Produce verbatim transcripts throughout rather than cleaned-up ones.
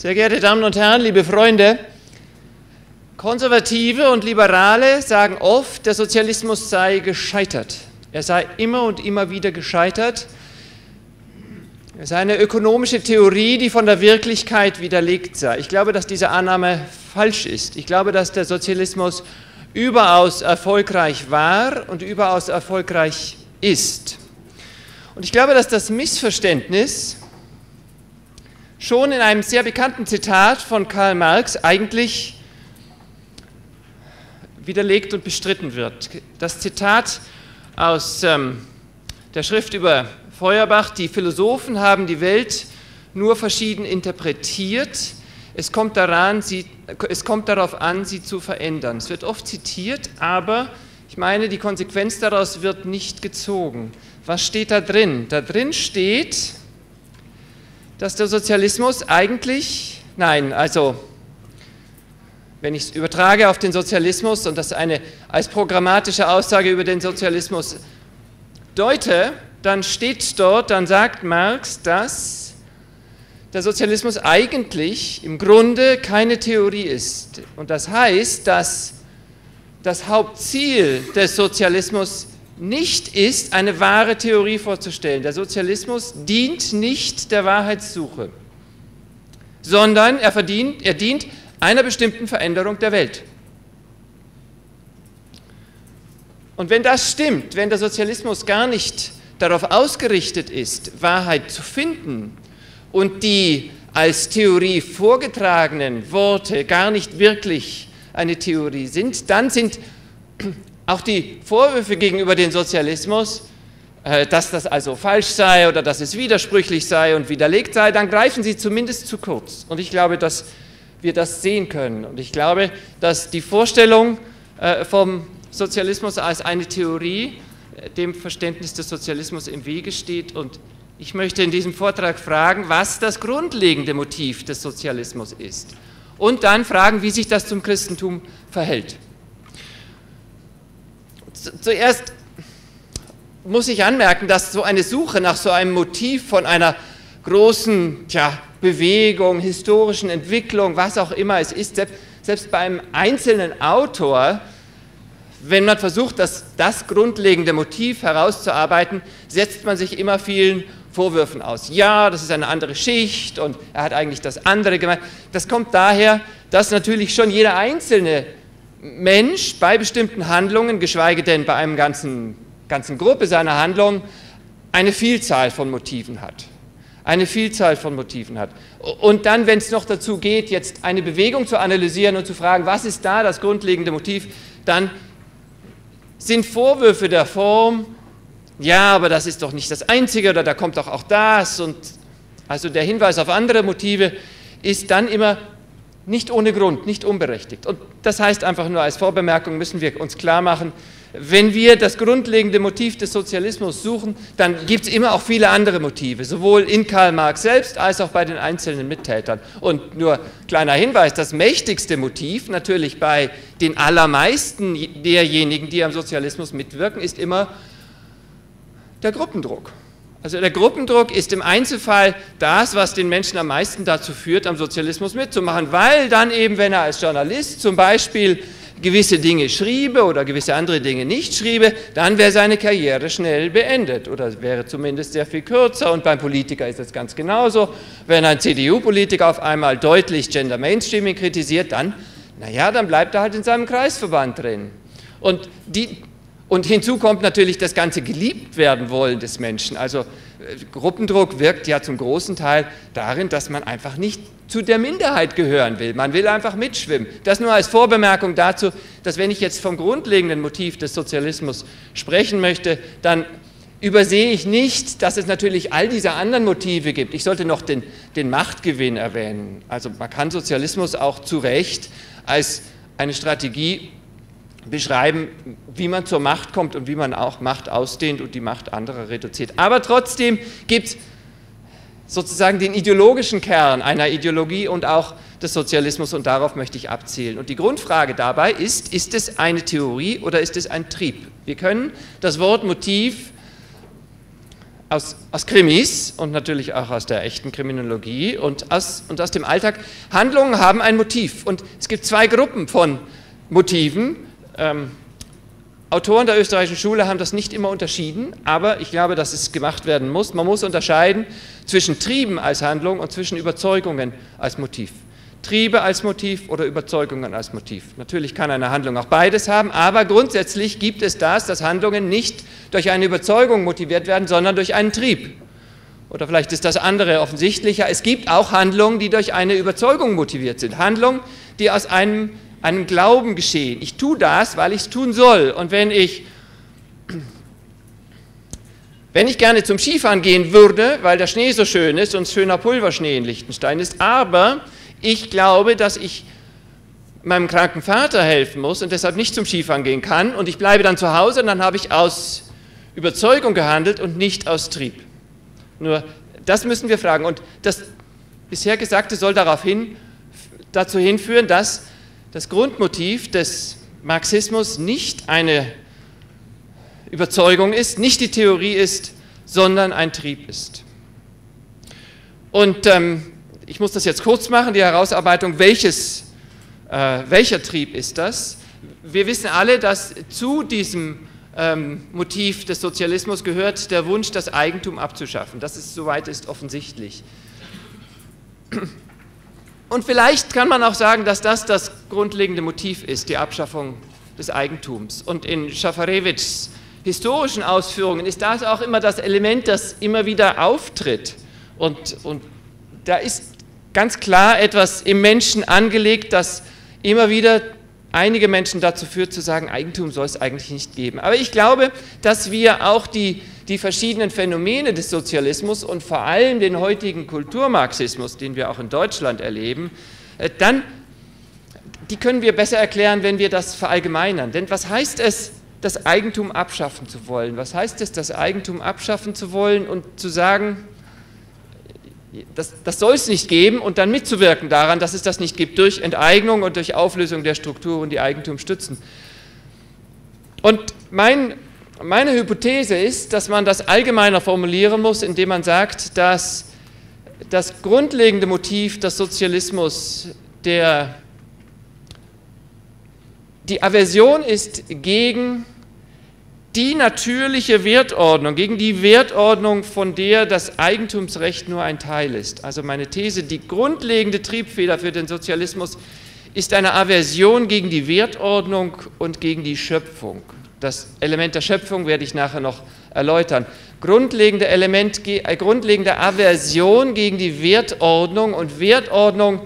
Sehr geehrte Damen und Herren, liebe Freunde, Konservative und Liberale sagen oft, der Sozialismus sei gescheitert. Er sei immer und immer wieder gescheitert. Es sei eine ökonomische Theorie, die von der Wirklichkeit widerlegt sei. Ich glaube, dass diese Annahme falsch ist. Ich glaube, dass der Sozialismus überaus erfolgreich war und überaus erfolgreich ist. Und ich glaube, dass das Missverständnis schon in einem sehr bekannten Zitat von Karl Marx eigentlich widerlegt und bestritten wird. Das Zitat aus ähm, der Schrift über Feuerbach: Die Philosophen haben die Welt nur verschieden interpretiert. Es kommt, daran, sie, es kommt darauf an, sie zu verändern. Es wird oft zitiert, aber ich meine, die Konsequenz daraus wird nicht gezogen. Was steht da drin? Da drin steht, dass der Sozialismus eigentlich, nein, also wenn ich es übertrage auf den Sozialismus und das eine als programmatische Aussage über den Sozialismus deute, dann steht dort, dann sagt Marx, dass der Sozialismus eigentlich im Grunde keine Theorie ist. Und das heißt, dass das Hauptziel des Sozialismus nicht ist, eine wahre Theorie vorzustellen. Der Sozialismus dient nicht der Wahrheitssuche, sondern er, verdient, er dient einer bestimmten Veränderung der Welt. Und wenn das stimmt, wenn der Sozialismus gar nicht darauf ausgerichtet ist, Wahrheit zu finden und die als Theorie vorgetragenen Worte gar nicht wirklich eine Theorie sind, dann sind auch die Vorwürfe gegenüber dem Sozialismus, dass das also falsch sei oder dass es widersprüchlich sei und widerlegt sei, dann greifen sie zumindest zu kurz. Und ich glaube, dass wir das sehen können. Und ich glaube, dass die Vorstellung vom Sozialismus als eine Theorie dem Verständnis des Sozialismus im Wege steht. Und ich möchte in diesem Vortrag fragen, was das grundlegende Motiv des Sozialismus ist. Und dann fragen, wie sich das zum Christentum verhält. Zuerst muss ich anmerken, dass so eine Suche nach so einem Motiv von einer großen tja, Bewegung, historischen Entwicklung, was auch immer es ist, selbst, selbst bei einem einzelnen Autor, wenn man versucht, das, das grundlegende Motiv herauszuarbeiten, setzt man sich immer vielen Vorwürfen aus. Ja, das ist eine andere Schicht und er hat eigentlich das andere gemeint. Das kommt daher, dass natürlich schon jeder einzelne Mensch bei bestimmten Handlungen, geschweige denn bei einer ganzen, ganzen Gruppe seiner Handlungen, eine Vielzahl von Motiven hat. Eine Vielzahl von Motiven hat. Und dann, wenn es noch dazu geht, jetzt eine Bewegung zu analysieren und zu fragen, was ist da das grundlegende Motiv, dann sind Vorwürfe der Form, ja, aber das ist doch nicht das Einzige oder da kommt doch auch das, und also der Hinweis auf andere Motive ist dann immer nicht ohne Grund, nicht unberechtigt. Und das heißt einfach nur als Vorbemerkung, müssen wir uns klar machen, wenn wir das grundlegende Motiv des Sozialismus suchen, dann gibt es immer auch viele andere Motive, sowohl in Karl Marx selbst als auch bei den einzelnen Mittätern. Und nur kleiner Hinweis, das mächtigste Motiv natürlich bei den allermeisten derjenigen, die am Sozialismus mitwirken, ist immer der Gruppendruck. Also der Gruppendruck ist im Einzelfall das, was den Menschen am meisten dazu führt, am Sozialismus mitzumachen, weil dann eben, wenn er als Journalist zum Beispiel gewisse Dinge schriebe oder gewisse andere Dinge nicht schriebe, dann wäre seine Karriere schnell beendet oder wäre zumindest sehr viel kürzer. Und beim Politiker ist es ganz genauso. Wenn ein C D U-Politiker auf einmal deutlich Gender Mainstreaming kritisiert, dann, naja, dann bleibt er halt in seinem Kreisverband drin. Und die... Und hinzu kommt natürlich das ganze geliebt werden wollen des Menschen. Also Gruppendruck wirkt ja zum großen Teil darin, dass man einfach nicht zu der Minderheit gehören will. Man will einfach mitschwimmen. Das nur als Vorbemerkung dazu, dass wenn ich jetzt vom grundlegenden Motiv des Sozialismus sprechen möchte, dann übersehe ich nicht, dass es natürlich all diese anderen Motive gibt. Ich sollte noch den, den Machtgewinn erwähnen. Also man kann Sozialismus auch zu Recht als eine Strategie beschreiben, wie man zur Macht kommt und wie man auch Macht ausdehnt und die Macht anderer reduziert. Aber trotzdem gibt es sozusagen den ideologischen Kern einer Ideologie und auch des Sozialismus, und darauf möchte ich abzielen. Und die Grundfrage dabei ist, ist es eine Theorie oder ist es ein Trieb? Wir können das Wort Motiv aus, aus Krimis und natürlich auch aus der echten Kriminologie und aus, und aus dem Alltag. Handlungen haben ein Motiv und es gibt zwei Gruppen von Motiven. Ähm, Autoren der österreichischen Schule haben das nicht immer unterschieden, aber ich glaube, dass es gemacht werden muss. Man muss unterscheiden zwischen Trieben als Handlung und zwischen Überzeugungen als Motiv. Triebe als Motiv oder Überzeugungen als Motiv. Natürlich kann eine Handlung auch beides haben, aber grundsätzlich gibt es das, dass Handlungen nicht durch eine Überzeugung motiviert werden, sondern durch einen Trieb. Oder vielleicht ist das andere offensichtlicher. Es gibt auch Handlungen, die durch eine Überzeugung motiviert sind. Handlungen, die aus einem, einem Glauben geschehen. Ich tue das, weil ich es tun soll. Und wenn ich, wenn ich gerne zum Skifahren gehen würde, weil der Schnee so schön ist und es schöner Pulverschnee in Liechtenstein ist, aber ich glaube, dass ich meinem kranken Vater helfen muss und deshalb nicht zum Skifahren gehen kann und ich bleibe dann zu Hause und dann habe ich aus Überzeugung gehandelt und nicht aus Trieb. Nur das müssen wir fragen und das bisher Gesagte soll darauf hin, dazu hinführen, dass das Grundmotiv des Marxismus nicht eine Überzeugung ist, nicht die Theorie ist, sondern ein Trieb ist. Und ähm, ich muss das jetzt kurz machen, die Herausarbeitung, welches, äh, welcher Trieb ist das? Wir wissen alle, dass zu diesem ähm, Motiv des Sozialismus gehört der Wunsch, das Eigentum abzuschaffen. Das ist, soweit ist offensichtlich. Und vielleicht kann man auch sagen, dass das das grundlegende Motiv ist, die Abschaffung des Eigentums. Und in Schafarewitschs historischen Ausführungen ist das auch immer das Element, das immer wieder auftritt. Und, und da ist ganz klar etwas im Menschen angelegt, das immer wieder einige Menschen dazu führt, zu sagen, Eigentum soll es eigentlich nicht geben. Aber ich glaube, dass wir auch die, die verschiedenen Phänomene des Sozialismus und vor allem den heutigen Kulturmarxismus, den wir auch in Deutschland erleben, dann, die können wir besser erklären, wenn wir das verallgemeinern. Denn was heißt es, das Eigentum abschaffen zu wollen? Was heißt es, das Eigentum abschaffen zu wollen und zu sagen, Das, das soll es nicht geben und dann mitzuwirken daran, dass es das nicht gibt, durch Enteignung und durch Auflösung der Strukturen, die Eigentum stützen. Und mein, meine Hypothese ist, dass man das allgemeiner formulieren muss, indem man sagt, dass das grundlegende Motiv des Sozialismus der, die Aversion ist gegen die natürliche Wertordnung, gegen die Wertordnung, von der das Eigentumsrecht nur ein Teil ist. Also meine These, die grundlegende Triebfeder für den Sozialismus ist eine Aversion gegen die Wertordnung und gegen die Schöpfung. Das Element der Schöpfung werde ich nachher noch erläutern. Grundlegende Element, äh, grundlegende Aversion gegen die Wertordnung und Wertordnung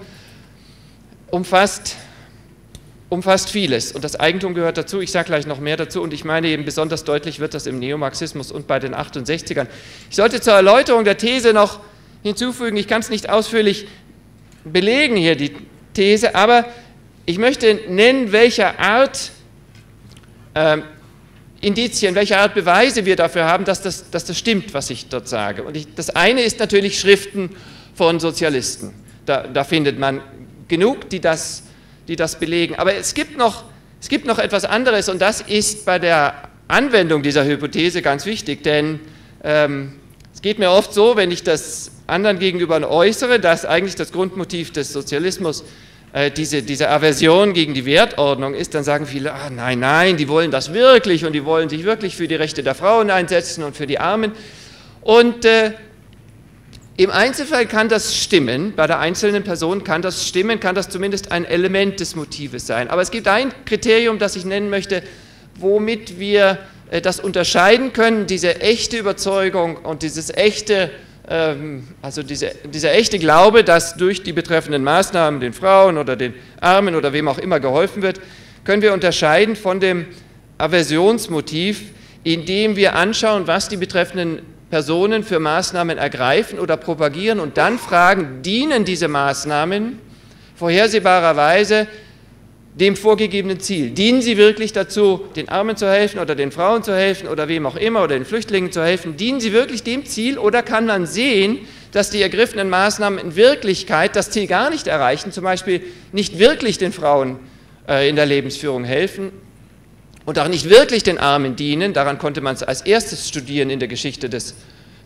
umfasst umfasst vieles und das Eigentum gehört dazu, ich sage gleich noch mehr dazu und ich meine eben besonders deutlich wird das im Neomarxismus und bei den achtundsechzigern. Ich sollte zur Erläuterung der These noch hinzufügen, ich kann es nicht ausführlich belegen hier, die These, aber ich möchte nennen, welcher Art äh, Indizien, welche Art Beweise wir dafür haben, dass das, dass das stimmt, was ich dort sage. Und ich, das eine ist natürlich Schriften von Sozialisten, da, da findet man genug, die das die das belegen. Aber es gibt noch, es gibt noch etwas anderes und das ist bei der Anwendung dieser Hypothese ganz wichtig, denn ähm, es geht mir oft so, wenn ich das anderen gegenüber äußere, dass eigentlich das Grundmotiv des Sozialismus äh, diese, diese Aversion gegen die Wertordnung ist, dann sagen viele, ah, nein, nein, die wollen das wirklich und die wollen sich wirklich für die Rechte der Frauen einsetzen und für die Armen. Und äh, im Einzelfall kann das stimmen, bei der einzelnen Person kann das stimmen, kann das zumindest ein Element des Motives sein. Aber es gibt ein Kriterium, das ich nennen möchte, womit wir das unterscheiden können, diese echte Überzeugung und dieses echte, ähm, also diese, dieser echte Glaube, dass durch die betreffenden Maßnahmen den Frauen oder den Armen oder wem auch immer geholfen wird, können wir unterscheiden von dem Aversionsmotiv, indem wir anschauen, was die betreffenden Personen für Maßnahmen ergreifen oder propagieren und dann fragen, dienen diese Maßnahmen vorhersehbarerweise dem vorgegebenen Ziel? Dienen sie wirklich dazu, den Armen zu helfen oder den Frauen zu helfen oder wem auch immer oder den Flüchtlingen zu helfen? Dienen sie wirklich dem Ziel oder kann man sehen, dass die ergriffenen Maßnahmen in Wirklichkeit das Ziel gar nicht erreichen, zum Beispiel nicht wirklich den Frauen äh, in der Lebensführung helfen und auch nicht wirklich den Armen dienen? Daran konnte man es als erstes studieren in der Geschichte des,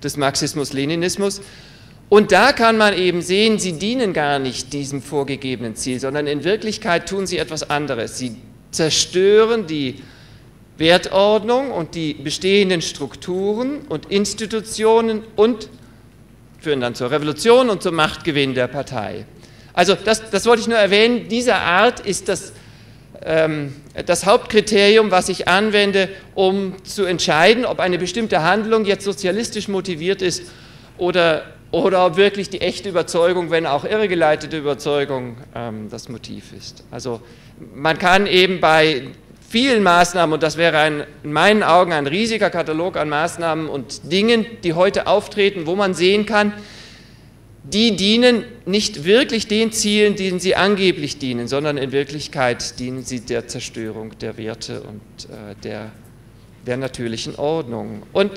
des Marxismus-Leninismus. Und da kann man eben sehen, sie dienen gar nicht diesem vorgegebenen Ziel, sondern in Wirklichkeit tun sie etwas anderes. Sie zerstören die Wertordnung und die bestehenden Strukturen und Institutionen und führen dann zur Revolution und zum Machtgewinn der Partei. Also das, das wollte ich nur erwähnen, diese Art ist das, ähm, das Hauptkriterium, was ich anwende, um zu entscheiden, ob eine bestimmte Handlung jetzt sozialistisch motiviert ist oder, oder ob wirklich die echte Überzeugung, wenn auch irregeleitete Überzeugung, ähm, das Motiv ist. Also man kann eben bei vielen Maßnahmen, und das wäre ein, in meinen Augen ein riesiger Katalog an Maßnahmen und Dingen, die heute auftreten, wo man sehen kann, die dienen nicht wirklich den Zielen, denen sie angeblich dienen, sondern in Wirklichkeit dienen sie der Zerstörung der Werte und äh, der, der natürlichen Ordnung. Und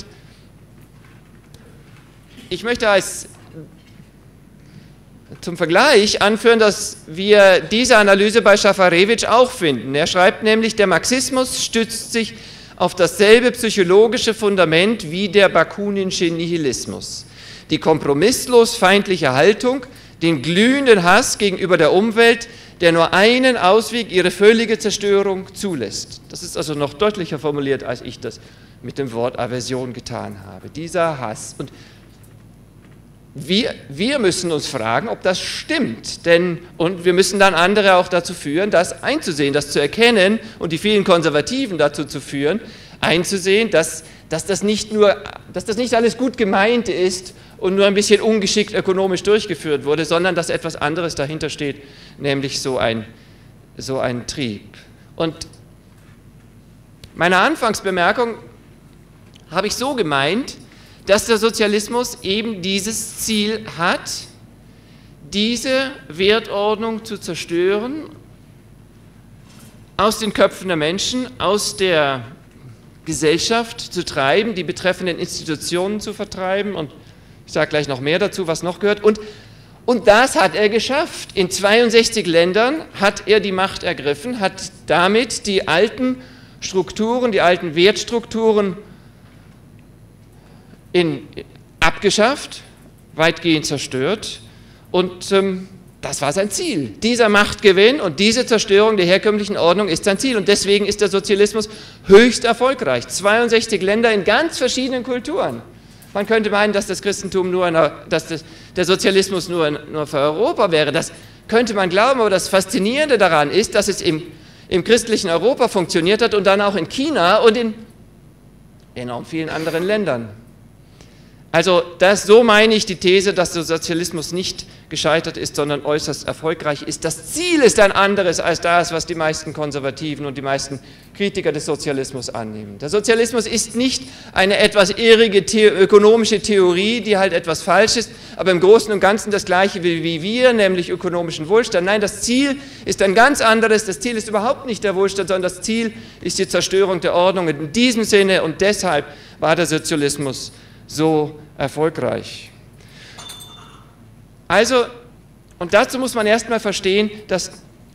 ich möchte als zum Vergleich anführen, dass wir diese Analyse bei Schafarewitsch auch finden. Er schreibt nämlich, der Marxismus stützt sich auf dasselbe psychologische Fundament wie der bakuninsche Nihilismus. Die kompromisslos feindliche Haltung, den glühenden Hass gegenüber der Umwelt, der nur einen Ausweg, ihre völlige Zerstörung zulässt. Das ist also noch deutlicher formuliert, als ich das mit dem Wort Aversion getan habe. Dieser Hass. Und Wir, wir müssen uns fragen, ob das stimmt, denn, und wir müssen dann andere auch dazu führen, das einzusehen, das zu erkennen und die vielen Konservativen dazu zu führen, einzusehen, dass, dass, das nicht nur, dass das nicht alles gut gemeint ist und nur ein bisschen ungeschickt ökonomisch durchgeführt wurde, sondern dass etwas anderes dahinter steht, nämlich so ein, so ein Trieb. Und meine Anfangsbemerkung habe ich so gemeint, dass der Sozialismus eben dieses Ziel hat, diese Wertordnung zu zerstören, aus den Köpfen der Menschen, aus der Gesellschaft zu treiben, die betreffenden Institutionen zu vertreiben, und ich sage gleich noch mehr dazu, was noch gehört, und, und das hat er geschafft. In zweiundsechzig Ländern hat er die Macht ergriffen, hat damit die alten Strukturen, die alten Wertstrukturen In, abgeschafft, weitgehend zerstört, und ähm, das war sein Ziel. Dieser Machtgewinn und diese Zerstörung der herkömmlichen Ordnung ist sein Ziel, und deswegen ist der Sozialismus höchst erfolgreich. zweiundsechzig Länder in ganz verschiedenen Kulturen. Man könnte meinen, dass das Christentum nur, eine, dass das, der Sozialismus nur, nur für Europa wäre. Das könnte man glauben, aber das Faszinierende daran ist, dass es im, im christlichen Europa funktioniert hat und dann auch in China und in enorm vielen anderen Ländern. Also das, so meine ich die These, dass der Sozialismus nicht gescheitert ist, sondern äußerst erfolgreich ist. Das Ziel ist ein anderes als das, was die meisten Konservativen und die meisten Kritiker des Sozialismus annehmen. Der Sozialismus ist nicht eine etwas irrige The- ökonomische Theorie, die halt etwas falsch ist, aber im Großen und Ganzen das Gleiche wie, wie wir, nämlich ökonomischen Wohlstand. Nein, das Ziel ist ein ganz anderes. Das Ziel ist überhaupt nicht der Wohlstand, sondern das Ziel ist die Zerstörung der Ordnung. In diesem Sinne und deshalb war der Sozialismus so erfolgreich. Also, und dazu muss man erstmal verstehen, dass,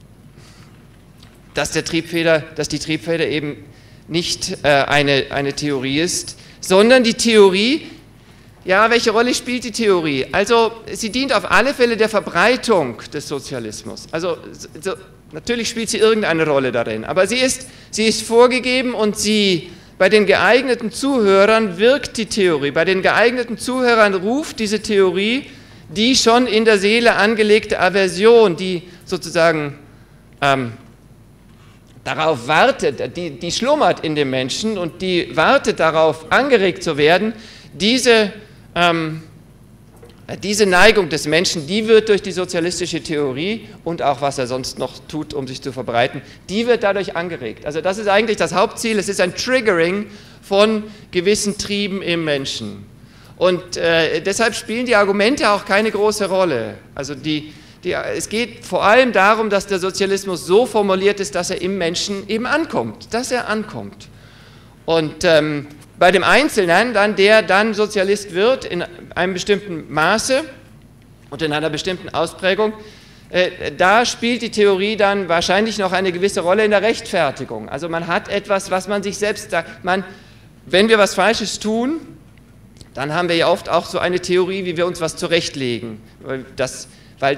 dass, der Triebfeder, dass die Triebfeder eben nicht äh, eine, eine Theorie ist, sondern die Theorie, ja, welche Rolle spielt die Theorie? Also, sie dient auf alle Fälle der Verbreitung des Sozialismus. Also, so, natürlich spielt sie irgendeine Rolle darin, aber sie ist, sie ist vorgegeben und sie bei den geeigneten Zuhörern wirkt die Theorie. Bei den geeigneten Zuhörern ruft diese Theorie die schon in der Seele angelegte Aversion, die sozusagen ähm, darauf wartet, die, die schlummert in dem Menschen und die wartet darauf, angeregt zu werden, diese, ähm, diese Neigung des Menschen, die wird durch die sozialistische Theorie und auch was er sonst noch tut, um sich zu verbreiten, die wird dadurch angeregt. Also das ist eigentlich das Hauptziel, es ist ein Triggering von gewissen Trieben im Menschen. Und äh, deshalb spielen die Argumente auch keine große Rolle. Also die, die, es geht vor allem darum, dass der Sozialismus so formuliert ist, dass er im Menschen eben ankommt, dass er ankommt. Und ähm, bei dem Einzelnen, dann, der dann Sozialist wird, in einem bestimmten Maße und in einer bestimmten Ausprägung, äh, da spielt die Theorie dann wahrscheinlich noch eine gewisse Rolle in der Rechtfertigung. Also man hat etwas, was man sich selbst sagt, man, wenn wir was Falsches tun, dann haben wir ja oft auch so eine Theorie, wie wir uns was zurechtlegen. Das, weil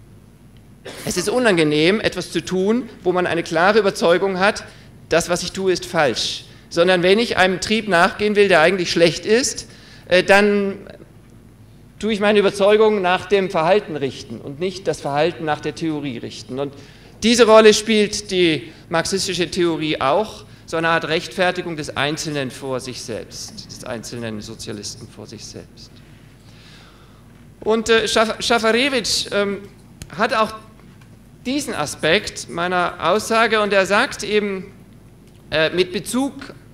es ist unangenehm, etwas zu tun, wo man eine klare Überzeugung hat, das, was ich tue, ist falsch. Sondern wenn ich einem Trieb nachgehen will, der eigentlich schlecht ist, dann tue ich meine Überzeugung nach dem Verhalten richten und nicht das Verhalten nach der Theorie richten. Und diese Rolle spielt die marxistische Theorie auch, so eine Art Rechtfertigung des Einzelnen vor sich selbst, des einzelnen Sozialisten vor sich selbst. Und äh, Schafarewitsch ähm, hat auch diesen Aspekt meiner Aussage, und er sagt eben äh, mit Bezug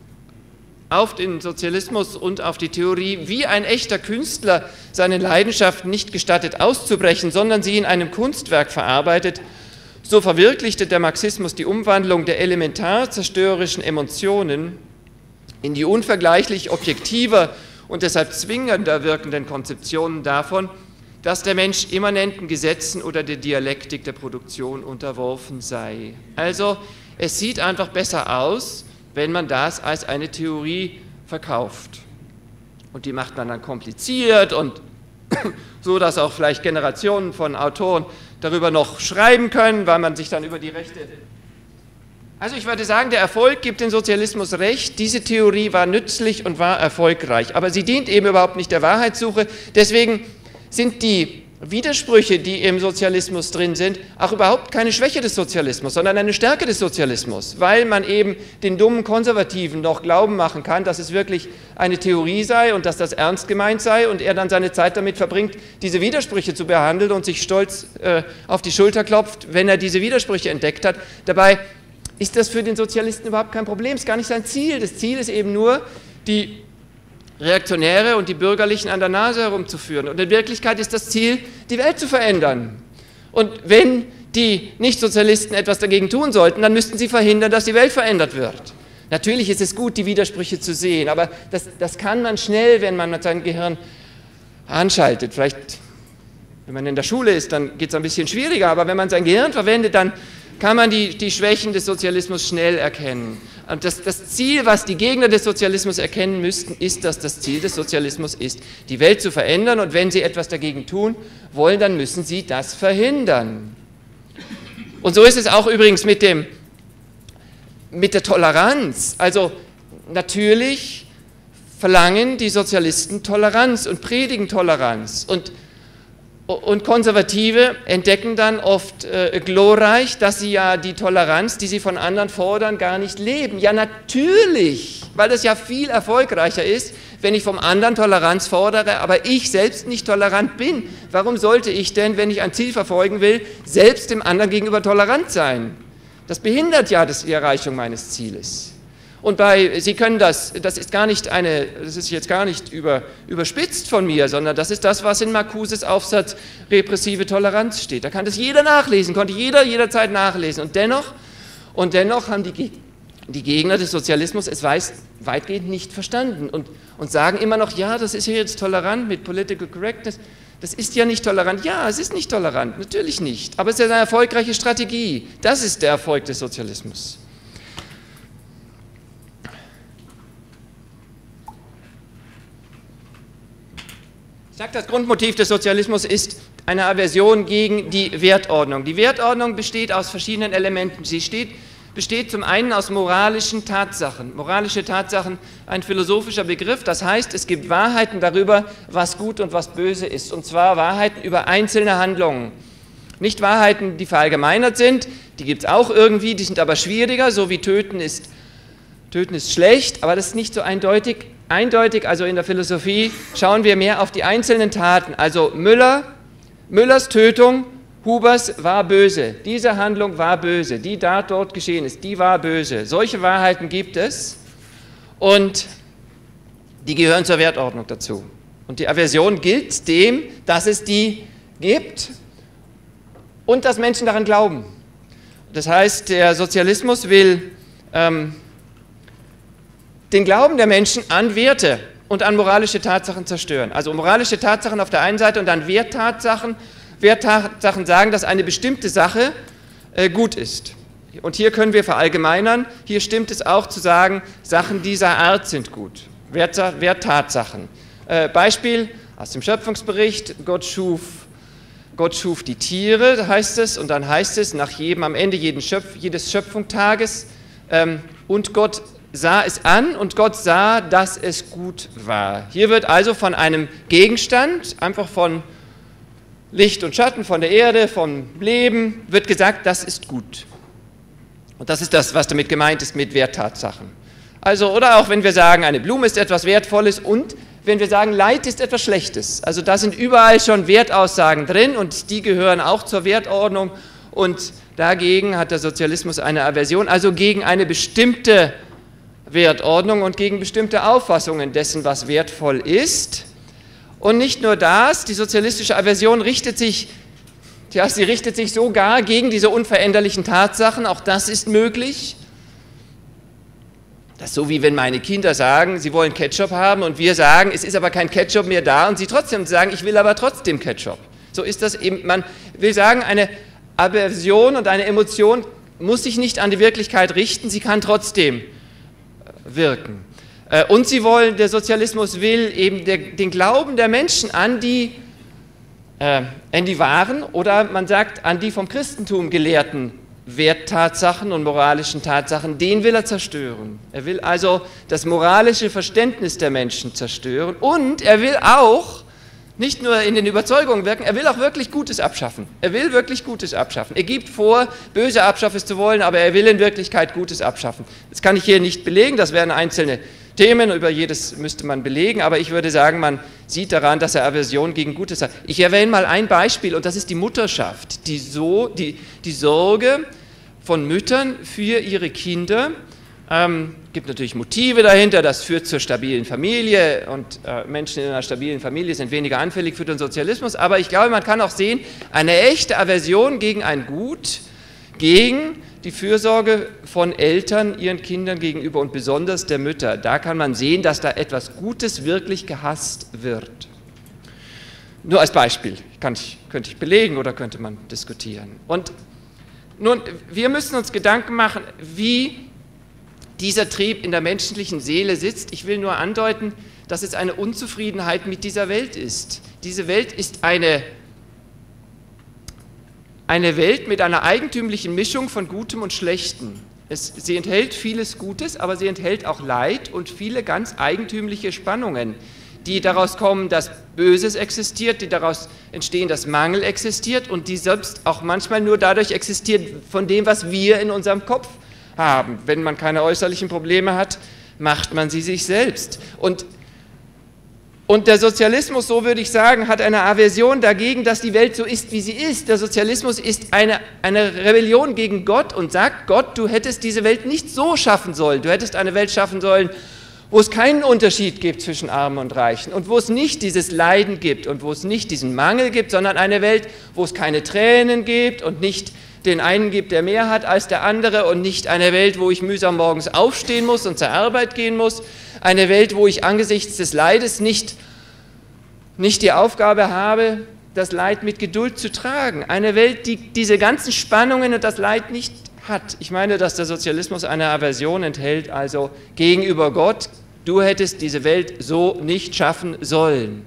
auf den Sozialismus und auf die Theorie, wie ein echter Künstler seine Leidenschaften nicht gestattet auszubrechen, sondern sie in einem Kunstwerk verarbeitet, so verwirklichte der Marxismus die Umwandlung der elementar zerstörerischen Emotionen in die unvergleichlich objektiver und deshalb zwingender wirkenden Konzeptionen davon, dass der Mensch immanenten Gesetzen oder der Dialektik der Produktion unterworfen sei. Also es sieht einfach besser aus, wenn man das als eine Theorie verkauft. Und die macht man dann kompliziert und so, dass auch vielleicht Generationen von Autoren darüber noch schreiben können, weil man sich dann über die Rechte... Also ich würde sagen, der Erfolg gibt dem Sozialismus recht, diese Theorie war nützlich und war erfolgreich, aber sie dient eben überhaupt nicht der Wahrheitssuche, deswegen sind die Widersprüche, die im Sozialismus drin sind, auch überhaupt keine Schwäche des Sozialismus, sondern eine Stärke des Sozialismus, weil man eben den dummen Konservativen noch glauben machen kann, dass es wirklich eine Theorie sei und dass das ernst gemeint sei und er dann seine Zeit damit verbringt, diese Widersprüche zu behandeln und sich stolz äh, auf die Schulter klopft, wenn er diese Widersprüche entdeckt hat. Dabei ist das für den Sozialisten überhaupt kein Problem, ist gar nicht sein Ziel. Das Ziel ist eben nur, die Reaktionäre und die Bürgerlichen an der Nase herumzuführen. Und in Wirklichkeit ist das Ziel, die Welt zu verändern. Und wenn die Nichtsozialisten etwas dagegen tun sollten, dann müssten sie verhindern, dass die Welt verändert wird. Natürlich ist es gut, die Widersprüche zu sehen, aber das, das kann man schnell, wenn man sein Gehirn anschaltet. Vielleicht, wenn man in der Schule ist, dann geht es ein bisschen schwieriger, aber wenn man sein Gehirn verwendet, dann kann man die, die Schwächen des Sozialismus schnell erkennen. Und das, das Ziel, was die Gegner des Sozialismus erkennen müssten, ist, dass das Ziel des Sozialismus ist, die Welt zu verändern. Und wenn sie etwas dagegen tun wollen, dann müssen sie das verhindern. Und so ist es auch übrigens mit, dem, mit der Toleranz. Also natürlich verlangen die Sozialisten Toleranz und predigen Toleranz. Und Und Konservative entdecken dann oft äh, glorreich, dass sie ja die Toleranz, die sie von anderen fordern, gar nicht leben. Ja, natürlich, weil das ja viel erfolgreicher ist, wenn ich vom anderen Toleranz fordere, aber ich selbst nicht tolerant bin. Warum sollte ich denn, wenn ich ein Ziel verfolgen will, selbst dem anderen gegenüber tolerant sein? Das behindert ja die Erreichung meines Zieles. Und bei, Sie können das, das ist gar nicht eine, das ist jetzt gar nicht über, überspitzt von mir, sondern das ist das, was in Marcuses Aufsatz repressive Toleranz steht. Da kann das jeder nachlesen, konnte jeder jederzeit nachlesen. Und dennoch, und dennoch haben die, die Gegner des Sozialismus es weiß, weitgehend nicht verstanden und, und sagen immer noch, ja, das ist ja jetzt tolerant mit Political Correctness. Das ist ja nicht tolerant. Ja, es ist nicht tolerant, natürlich nicht. Aber es ist eine erfolgreiche Strategie. Das ist der Erfolg des Sozialismus. Ich sage, das Grundmotiv des Sozialismus ist eine Aversion gegen die Wertordnung. Die Wertordnung besteht aus verschiedenen Elementen. Sie steht, besteht zum einen aus moralischen Tatsachen. Moralische Tatsachen, ein philosophischer Begriff, das heißt, es gibt Wahrheiten darüber, was gut und was böse ist, und zwar Wahrheiten über einzelne Handlungen. Nicht Wahrheiten, die verallgemeinert sind, die gibt es auch irgendwie, die sind aber schwieriger, so wie Töten ist, Töten ist schlecht, aber das ist nicht so eindeutig. Eindeutig, also in der Philosophie, schauen wir mehr auf die einzelnen Taten. Also Müller, Müllers Tötung, Hubers war böse. Diese Handlung war böse. Die da dort geschehen ist, die war böse. Solche Wahrheiten gibt es und die gehören zur Wertordnung dazu. Und die Aversion gilt dem, dass es die gibt und dass Menschen daran glauben. Das heißt, der Sozialismus will ähm, den Glauben der Menschen an Werte und an moralische Tatsachen zerstören. Also moralische Tatsachen auf der einen Seite und dann Werttatsachen. Werttatsachen sagen, dass eine bestimmte Sache äh, gut ist. Und hier können wir verallgemeinern, hier stimmt es auch zu sagen, Sachen dieser Art sind gut. Wert, Werttatsachen. Äh, Beispiel aus dem Schöpfungsbericht, Gott schuf, Gott schuf die Tiere, heißt es, und dann heißt es nach jedem, am Ende jeden Schöpf, jedes Schöpfungstages, ähm, und Gott sah es an und Gott sah, dass es gut war. Hier wird also von einem Gegenstand, einfach von Licht und Schatten, von der Erde, vom Leben, wird gesagt, das ist gut. Und das ist das, was damit gemeint ist mit Werttatsachen. Also, oder auch wenn wir sagen, eine Blume ist etwas Wertvolles und wenn wir sagen, Leid ist etwas Schlechtes. Also da sind überall schon Wertaussagen drin und die gehören auch zur Wertordnung und dagegen hat der Sozialismus eine Aversion, also gegen eine bestimmte Wertordnung und gegen bestimmte Auffassungen dessen, was wertvoll ist. Und nicht nur das, die sozialistische Aversion richtet sich, ja, sie richtet sich sogar gegen diese unveränderlichen Tatsachen, auch das ist möglich. Das ist so, wie wenn meine Kinder sagen, sie wollen Ketchup haben und wir sagen, es ist aber kein Ketchup mehr da und sie trotzdem sagen, ich will aber trotzdem Ketchup. So ist das eben, man will sagen, eine Aversion und eine Emotion muss sich nicht an die Wirklichkeit richten, sie kann trotzdem wirken. Und sie wollen, der Sozialismus will eben der, den Glauben der Menschen an die, äh, an die wahren oder man sagt an die vom Christentum gelehrten Werttatsachen und moralischen Tatsachen, den will er zerstören. Er will also das moralische Verständnis der Menschen zerstören und er will auch nicht nur in den Überzeugungen wirken, er will auch wirklich Gutes abschaffen. Er will wirklich Gutes abschaffen. Er gibt vor, böse abschaffen zu wollen, aber er will in Wirklichkeit Gutes abschaffen. Das kann ich hier nicht belegen, das wären einzelne Themen, über jedes müsste man belegen, aber ich würde sagen, man sieht daran, dass er Aversion gegen Gutes hat. Ich erwähne mal ein Beispiel und das ist die Mutterschaft, die, so, die, die Sorge von Müttern für ihre Kinder. Ähm, gibt natürlich Motive dahinter, das führt zur stabilen Familie und äh, Menschen in einer stabilen Familie sind weniger anfällig für den Sozialismus, aber ich glaube, man kann auch sehen, eine echte Aversion gegen ein Gut, gegen die Fürsorge von Eltern ihren Kindern gegenüber und besonders der Mütter. Da kann man sehen, dass da etwas Gutes wirklich gehasst wird. Nur als Beispiel, kann ich, könnte ich belegen oder könnte man diskutieren. Und nun, wir müssen uns Gedanken machen, wie dieser Trieb in der menschlichen Seele sitzt. Ich will nur andeuten, dass es eine Unzufriedenheit mit dieser Welt ist. Diese Welt ist eine Eine Welt mit einer eigentümlichen Mischung von Gutem und Schlechtem. Es, sie enthält vieles Gutes, aber sie enthält auch Leid und viele ganz eigentümliche Spannungen, die daraus kommen, dass Böses existiert, die daraus entstehen, dass Mangel existiert und die selbst auch manchmal nur dadurch existiert von dem, was wir in unserem Kopf haben. Wenn man keine äußerlichen Probleme hat, macht man sie sich selbst. Und Und der Sozialismus, so würde ich sagen, hat eine Aversion dagegen, dass die Welt so ist, wie sie ist. Der Sozialismus ist eine, eine Rebellion gegen Gott und sagt, Gott, du hättest diese Welt nicht so schaffen sollen. Du hättest eine Welt schaffen sollen, wo es keinen Unterschied gibt zwischen Armen und Reichen und wo es nicht dieses Leiden gibt und wo es nicht diesen Mangel gibt, sondern eine Welt, wo es keine Tränen gibt und nicht den einen gibt, der mehr hat als der andere und nicht eine Welt, wo ich mühsam morgens aufstehen muss und zur Arbeit gehen muss, eine Welt, wo ich angesichts des Leides nicht, nicht die Aufgabe habe, das Leid mit Geduld zu tragen, eine Welt, die diese ganzen Spannungen und das Leid nicht hat. Ich meine, dass der Sozialismus eine Aversion enthält, also gegenüber Gott, du hättest diese Welt so nicht schaffen sollen.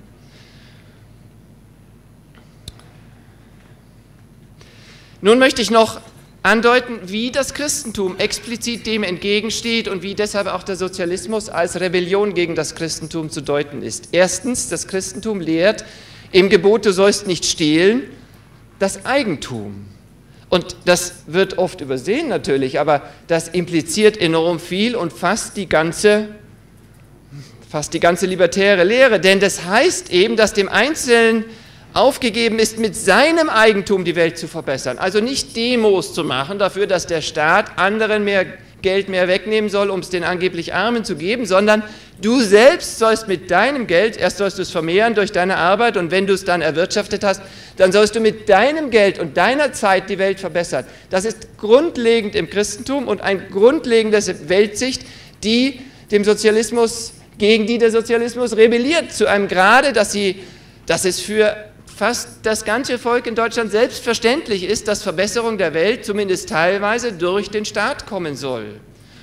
Nun möchte ich noch andeuten, wie das Christentum explizit dem entgegensteht und wie deshalb auch der Sozialismus als Rebellion gegen das Christentum zu deuten ist. Erstens, das Christentum lehrt im Gebot, du sollst nicht stehlen, das Eigentum. Und das wird oft übersehen natürlich, aber das impliziert enorm viel und fast die ganze, fast die ganze libertäre Lehre, denn das heißt eben, dass dem Einzelnen aufgegeben ist, mit seinem Eigentum die Welt zu verbessern. Also nicht Demos zu machen dafür, dass der Staat anderen mehr Geld mehr wegnehmen soll, um es den angeblich Armen zu geben, sondern du selbst sollst mit deinem Geld, erst sollst du es vermehren durch deine Arbeit und wenn du es dann erwirtschaftet hast, dann sollst du mit deinem Geld und deiner Zeit die Welt verbessern. Das ist grundlegend im Christentum und eine grundlegende Weltsicht, die dem Sozialismus, gegen die der Sozialismus rebelliert, zu einem Grade, dass, sie, dass es für fast das ganze Volk in Deutschland selbstverständlich ist, dass Verbesserung der Welt zumindest teilweise durch den Staat kommen soll.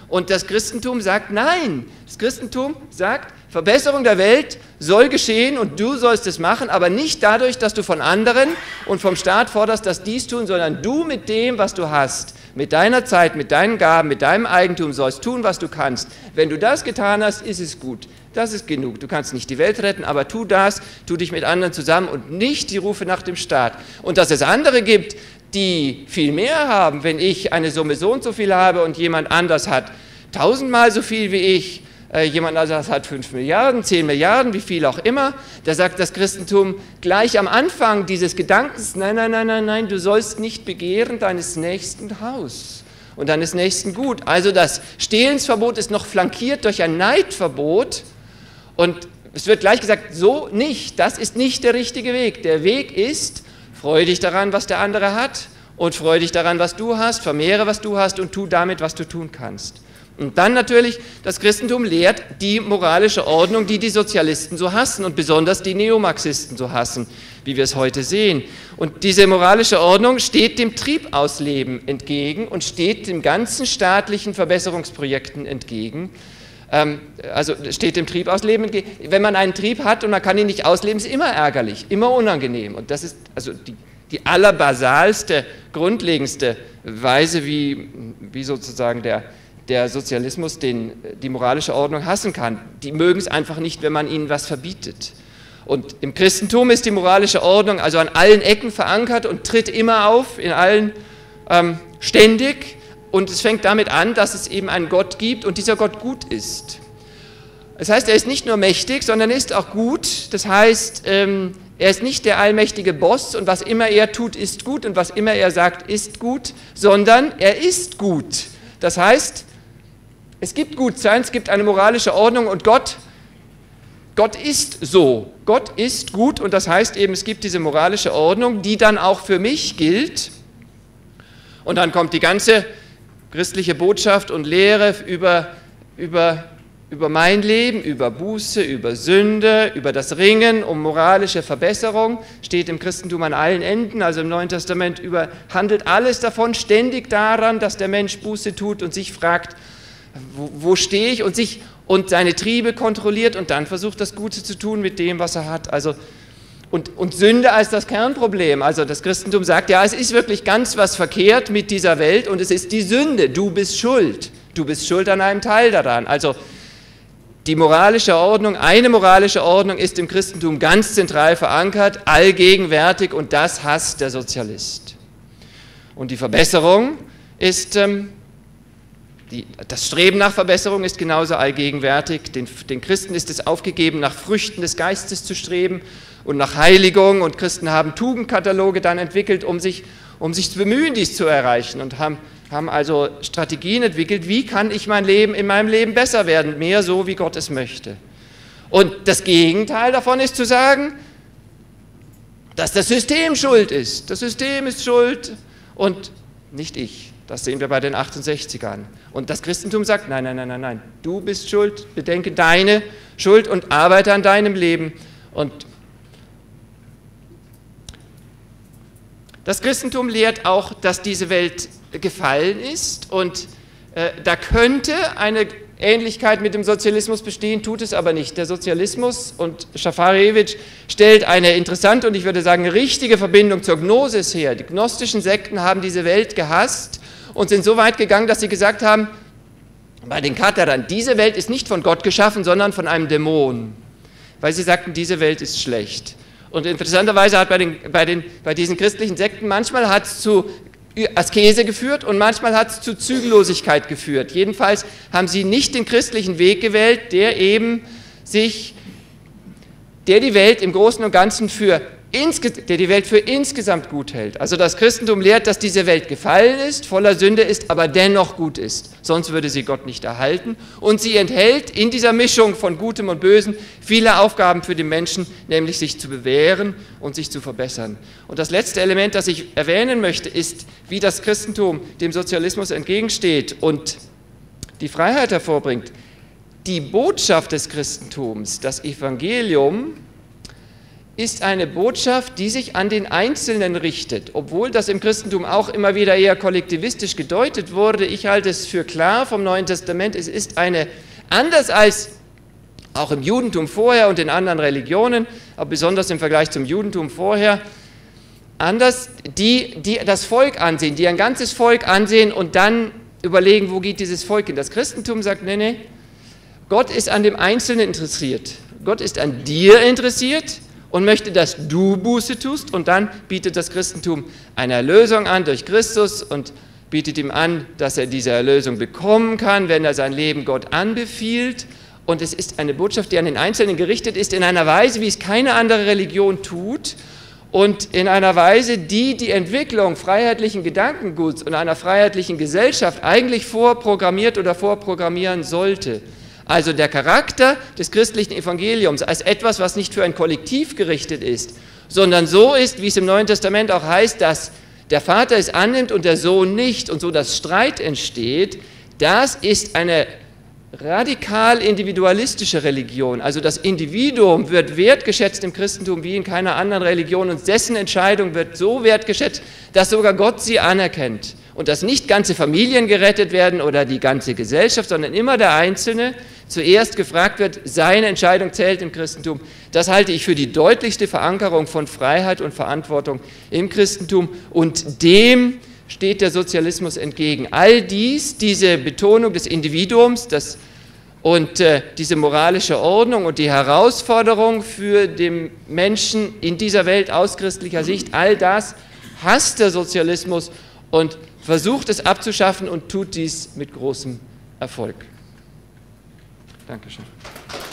Und das Christentum sagt nein. Das Christentum sagt, Verbesserung der Welt soll geschehen und du sollst es machen, aber nicht dadurch, dass du von anderen und vom Staat forderst, dass dies tun, sondern du mit dem, was du hast, mit deiner Zeit, mit deinen Gaben, mit deinem Eigentum sollst tun, was du kannst. Wenn du das getan hast, ist es gut. Das ist genug. Du kannst nicht die Welt retten, aber tu das, tu dich mit anderen zusammen und nicht die Rufe nach dem Staat. Und dass es andere gibt, die viel mehr haben, wenn ich eine Summe so und so viel habe und jemand anders hat tausendmal so viel wie ich, äh, jemand anders hat fünf Milliarden, zehn Milliarden, wie viel auch immer, da sagt das Christentum gleich am Anfang dieses Gedankens, nein, nein, nein, nein, nein, du sollst nicht begehren deines nächsten Haus und deines nächsten Gut. Also das Stehlensverbot ist noch flankiert durch ein Neidverbot und es wird gleich gesagt, so nicht, das ist nicht der richtige Weg. Der Weg ist, freu dich daran, was der andere hat und freu dich daran, was du hast, vermehre, was du hast und tu damit, was du tun kannst. Und dann natürlich, das Christentum lehrt die moralische Ordnung, die die Sozialisten so hassen und besonders die Neomarxisten so hassen, wie wir es heute sehen. Und diese moralische Ordnung steht dem Triebausleben entgegen und steht den ganzen staatlichen Verbesserungsprojekten entgegen. Also steht dem Triebausleben entgegen. Wenn man einen Trieb hat und man kann ihn nicht ausleben, ist immer ärgerlich, immer unangenehm. Und das ist also die, die allerbasalste, grundlegendste Weise, wie, wie sozusagen der der Sozialismus den, die moralische Ordnung hassen kann. Die mögen es einfach nicht, wenn man ihnen was verbietet. Und im Christentum ist die moralische Ordnung also an allen Ecken verankert und tritt immer auf, in allen ähm, ständig. Und es fängt damit an, dass es eben einen Gott gibt und dieser Gott gut ist. Das heißt, er ist nicht nur mächtig, sondern er ist auch gut. Das heißt, ähm, er ist nicht der allmächtige Boss und was immer er tut, ist gut und was immer er sagt, ist gut, sondern er ist gut. Das heißt, es gibt Gutsein, es gibt eine moralische Ordnung und Gott, Gott ist so. Gott ist gut und das heißt eben, es gibt diese moralische Ordnung, die dann auch für mich gilt. Und dann kommt die ganze christliche Botschaft und Lehre über, über, über mein Leben, über Buße, über Sünde, über das Ringen um moralische Verbesserung, steht im Christentum an allen Enden, also im Neuen Testament über, handelt alles davon ständig daran, dass der Mensch Buße tut und sich fragt, wo, wo stehe ich und sich und seine Triebe kontrolliert und dann versucht, das Gute zu tun mit dem, was er hat. Also, und, und Sünde als das Kernproblem. Also das Christentum sagt, ja, es ist wirklich ganz was verkehrt mit dieser Welt und es ist die Sünde. Du bist schuld. Du bist schuld an einem Teil daran. Also die moralische Ordnung, eine moralische Ordnung ist im Christentum ganz zentral verankert, allgegenwärtig und das hasst der Sozialist. Und die Verbesserung ist... Ähm, Die, das Streben nach Verbesserung ist genauso allgegenwärtig. Den, den Christen ist es aufgegeben, nach Früchten des Geistes zu streben und nach Heiligung. Und Christen haben Tugendkataloge dann entwickelt, um sich, um sich zu bemühen, dies zu erreichen. Und haben, haben also Strategien entwickelt, wie kann ich mein Leben in meinem Leben besser werden, mehr so, wie Gott es möchte. Und das Gegenteil davon ist zu sagen, dass das System schuld ist. Das System ist schuld und nicht ich. Das sehen wir bei den achtundsechzigern. Und das Christentum sagt, nein, nein, nein, nein, nein, du bist schuld, bedenke deine Schuld und arbeite an deinem Leben. Und das Christentum lehrt auch, dass diese Welt gefallen ist und äh, da könnte eine Ähnlichkeit mit dem Sozialismus bestehen, tut es aber nicht. Der Sozialismus, und Schafarewitsch stellt eine interessante und ich würde sagen richtige Verbindung zur Gnosis her. Die gnostischen Sekten haben diese Welt gehasst und sind so weit gegangen, dass sie gesagt haben, bei den Katharern, diese Welt ist nicht von Gott geschaffen, sondern von einem Dämon, weil sie sagten, diese Welt ist schlecht. Und interessanterweise hat bei, den, bei, den, bei diesen christlichen Sekten, manchmal hat es zu Askese geführt und manchmal hat es zu Zügellosigkeit geführt. Jedenfalls haben sie nicht den christlichen Weg gewählt, der eben sich, der die Welt im Großen und Ganzen für, der die Welt für insgesamt gut hält. Also das Christentum lehrt, dass diese Welt gefallen ist, voller Sünde ist, aber dennoch gut ist. Sonst würde sie Gott nicht erhalten. Und sie enthält in dieser Mischung von Gutem und Bösem viele Aufgaben für den Menschen, nämlich sich zu bewähren und sich zu verbessern. Und das letzte Element, das ich erwähnen möchte, ist, wie das Christentum dem Sozialismus entgegensteht und die Freiheit hervorbringt. Die Botschaft des Christentums, das Evangelium, ist eine Botschaft, die sich an den Einzelnen richtet, obwohl das im Christentum auch immer wieder eher kollektivistisch gedeutet wurde. Ich halte es für klar vom Neuen Testament, es ist eine, anders als auch im Judentum vorher und in anderen Religionen, aber besonders im Vergleich zum Judentum vorher, anders, die, die das Volk ansehen, die ein ganzes Volk ansehen und dann überlegen, wo geht dieses Volk hin. Das Christentum sagt, nee, nee, Gott ist an dem Einzelnen interessiert. Gott ist an dir interessiert und möchte, dass du Buße tust, und dann bietet das Christentum eine Erlösung an durch Christus und bietet ihm an, dass er diese Erlösung bekommen kann, wenn er sein Leben Gott anbefiehlt. Und es ist eine Botschaft, die an den Einzelnen gerichtet ist, in einer Weise, wie es keine andere Religion tut und in einer Weise, die die Entwicklung freiheitlichen Gedankenguts und einer freiheitlichen Gesellschaft eigentlich vorprogrammiert oder vorprogrammieren sollte. Also der Charakter des christlichen Evangeliums als etwas, was nicht für ein Kollektiv gerichtet ist, sondern so ist, wie es im Neuen Testament auch heißt, dass der Vater es annimmt und der Sohn nicht und so dass Streit entsteht, das ist eine radikal individualistische Religion. Also das Individuum wird wertgeschätzt im Christentum wie in keiner anderen Religion und dessen Entscheidung wird so wertgeschätzt, dass sogar Gott sie anerkennt. Und dass nicht ganze Familien gerettet werden oder die ganze Gesellschaft, sondern immer der Einzelne zuerst gefragt wird, seine Entscheidung zählt im Christentum. Das halte ich für die deutlichste Verankerung von Freiheit und Verantwortung im Christentum, und dem steht der Sozialismus entgegen. All dies, diese Betonung des Individuums das, und äh, diese moralische Ordnung und die Herausforderung für den Menschen in dieser Welt aus christlicher Sicht, all das hasst der Sozialismus und versucht es abzuschaffen und tut dies mit großem Erfolg. Dankeschön.